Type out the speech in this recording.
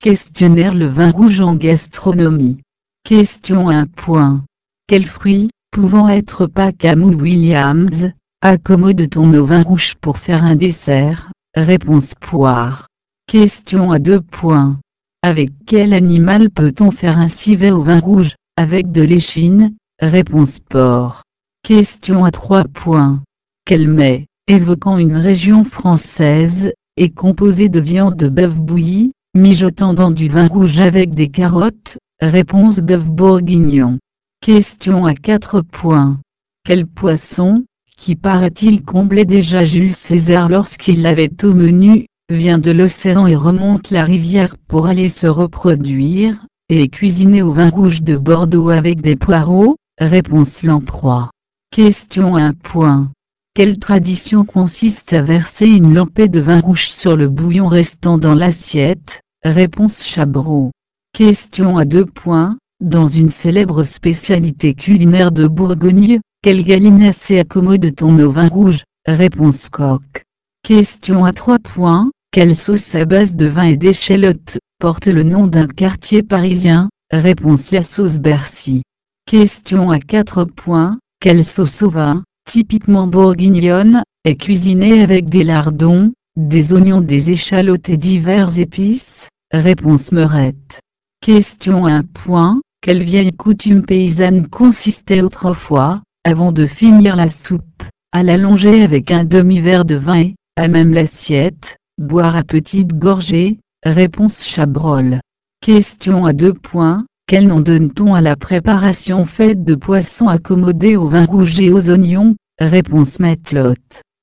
Questionnaire le vin rouge en gastronomie. Question 1. Quel fruit, pouvant être Packham ou Williams, accommode-t-on au vin rouge pour faire un dessert? Réponse poire. Question à 2. Avec quel animal peut-on faire un civet au vin rouge? Avec de l'échine? Réponse porc. Question à 3. Quel mets, évoquant une région française, est composé de viande de bœuf bouillie, mijotant dans du vin rouge avec des carottes? Réponse bœuf bourguignon. Question à 4. Quel poisson, qui paraît-il comblait déjà Jules César lorsqu'il l'avait au menu, vient de l'océan et remonte la rivière pour aller se reproduire, et est cuisiné au vin rouge de Bordeaux avec des poireaux? Réponse lamproie. Question 1. Quelle tradition consiste à verser une lampée de vin rouge sur le bouillon restant dans l'assiette? Réponse Chabreau. Question à 2. Dans une célèbre spécialité culinaire de Bourgogne, quelle gallinacée accommode-t-on au vin rouge? Réponse coq. Question à 3. Quelle sauce à base de vin et d'échalotes porte le nom d'un quartier parisien? Réponse la sauce Bercy. Question à 4. Quelle sauce au vin, typiquement bourguignonne, est cuisinée avec des lardons, des oignons, des échalotes et diverses épices? Réponse meurette. Question 1. Quelle vieille coutume paysanne consistait autrefois, avant de finir la soupe, à l'allonger avec un demi-verre de vin et, à même l'assiette, boire à petites gorgées? Réponse Chabrol. Question à 2. Quel nom donne-t-on à la préparation faite de poissons accommodés au vin rouge et aux oignons? Réponse matelote.